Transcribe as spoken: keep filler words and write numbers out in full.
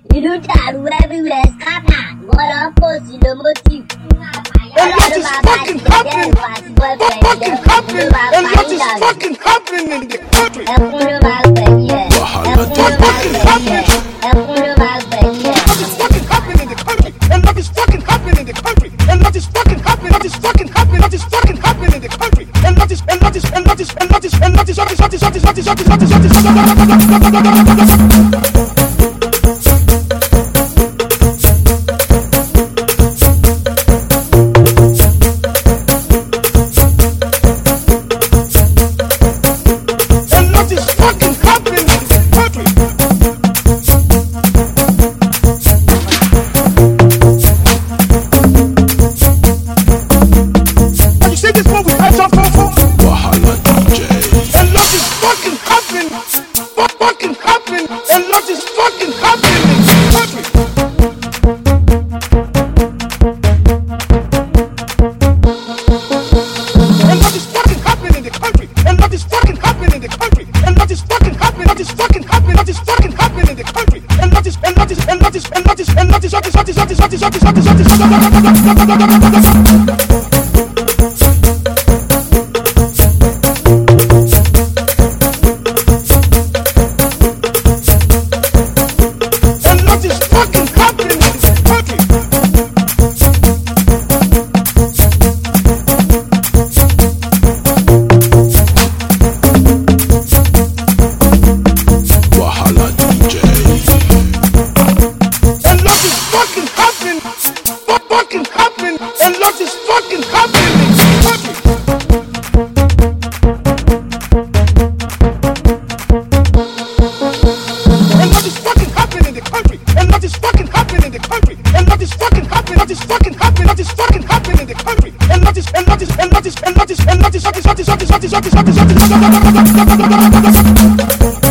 Ilutaru everywhere, scatter. What up, pussy, the motive. And what is fucking happening? What fucking happening? And what is fucking happening in the country? What fucking happening? What is fucking happening in the country? And what is fucking happening in the country? And what is fucking happening? What is fucking happening? What is fucking happening in the country? And what is and what is and what is and what is and what is what is what is what is what is what is what is what is what is what is what is what is what is what is what is what is what is